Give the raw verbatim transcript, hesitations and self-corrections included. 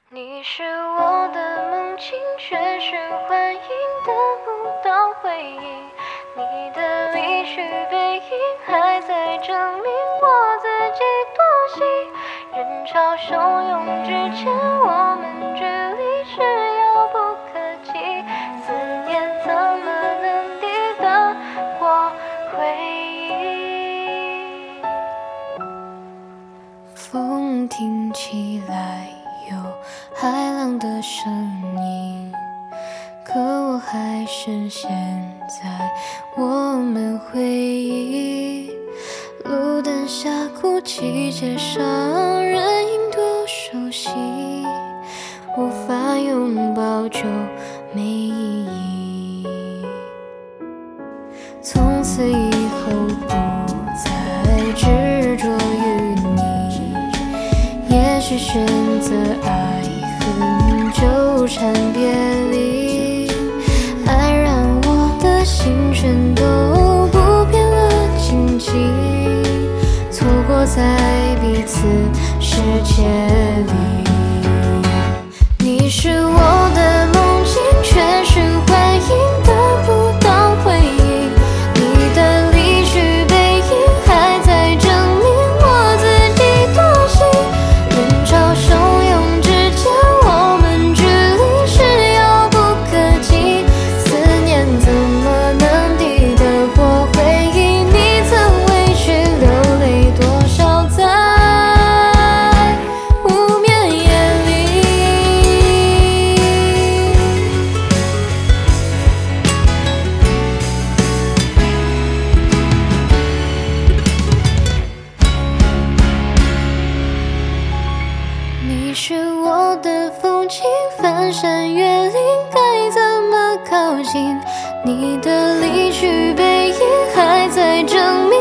你是我的梦境，却是幻影得不到回应。你的离去背影还在证明我自己多心。人潮汹涌之前，我们距离是遥不可及。思念怎么能抵得过回忆？风听起来有海浪的声音，可我还深陷在我们回忆。路灯下哭泣，街上人影多熟悉，无法拥抱就没意义。从此以后不再执着于你，也许选择爱恨纠缠别离，爱让我的心全都不变了荆棘，错过在彼此世界里。你是我的梦境，却是幻影得不到回应。你的离去背影还在证明我自己多心。人潮汹涌之间，我们距离是遥不可及。思念怎么能抵得过回忆？你曾委屈流泪多少在无眠夜里。你是我的风景，翻山越岭该怎么靠近？你的离去背影还在证明